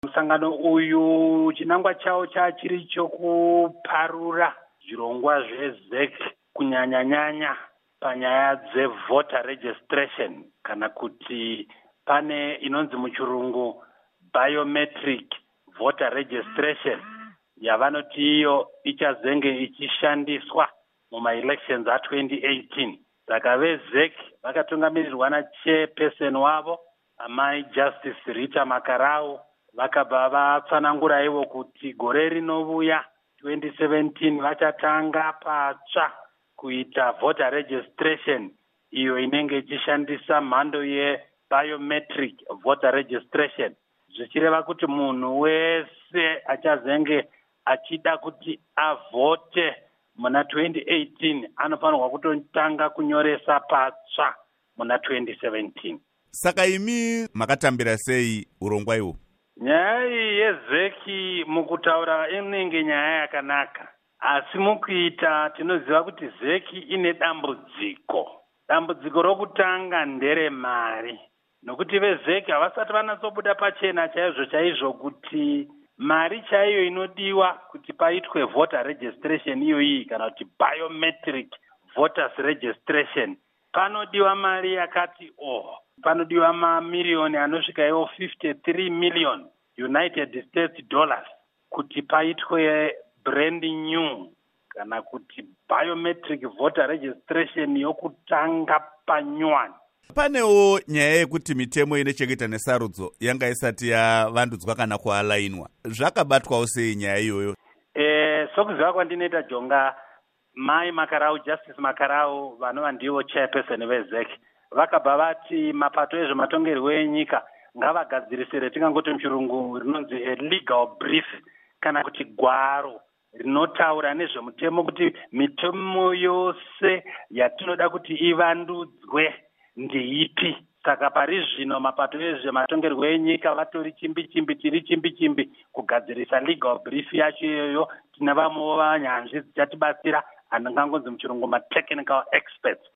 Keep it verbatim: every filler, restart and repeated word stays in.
Musangano uyu chinangwa chawo chachiri chokuparura zvirongwa zvezek kunyanya-nyanya panyaya dzevoter registration kana kuti pane inonzi muchirungu biometric voter registration yavanoti iyo ichazenge ichishandiswa mumaelections a twenty eighteen. Saka vezek vakatungamirirwa nachairperson wavo amai Justice Rita Makarau vakabva vatsanangura ivo kuti gore rinovouya twenty seventeen vachatanga patsva kuita voter registration iyo inenge ichishandisa mhando yebiometric voter registration, zvichireva kuti munhu wese achazenge achida kuti avhote muna twenty eighteen anofanirwa kutotanga kunyoresa patsva muna twenty seventeen. Saka imi makatambira sei urongwa ihwo? Nyaya iyi yezeki mukutaura inenge nyaya yakanaka, asi mukuita tinoziva kuti zeki ine dambudziko. Dambudziko rokutanga ndere mari, nokuti vezeki havasati vanatsobuda pachena chaizvo chaizvo kuti mari chaiyo inodiwa kuti paitwe voter registration iyoyi kana kuti biometric voters registration panodiwa mari yakati oh panodiwa mamiliyoni anosvika iwo fifty-three million United States dollars kuti paitwe brand new kana kuti biometric voter registration yokutanga panyuwani. Panewo nyaya yekuti mitemo ine chekuita nesarudzo yanga isati yavandudzwa kana kualainwa. Zvakabatwawo sei nyaya iyoyo? Eh, sokuziva kwandinoita jonga, mai Makarau, Justice Makarau, vanova ndivo chairperson vezek, vakabva vati mapato ezvematongerwo enyika ngavagadzirisire tingangoti muchirungu rinonzi a legal brief kana kuti gwaro rinotaura nezvemutemo kuti mitemo yose yatinoda kuti ivandudzwe ndeipi. Saka pari zvino mapato ezvematongerwo enyika vatori chimbi chimbi tiri chimbi chimbi kugadzirisa legal brief yacho iyoyo. Tina vamwe vanyanzvi dzichatibatsira anongangonzi muchirungu matechnical experts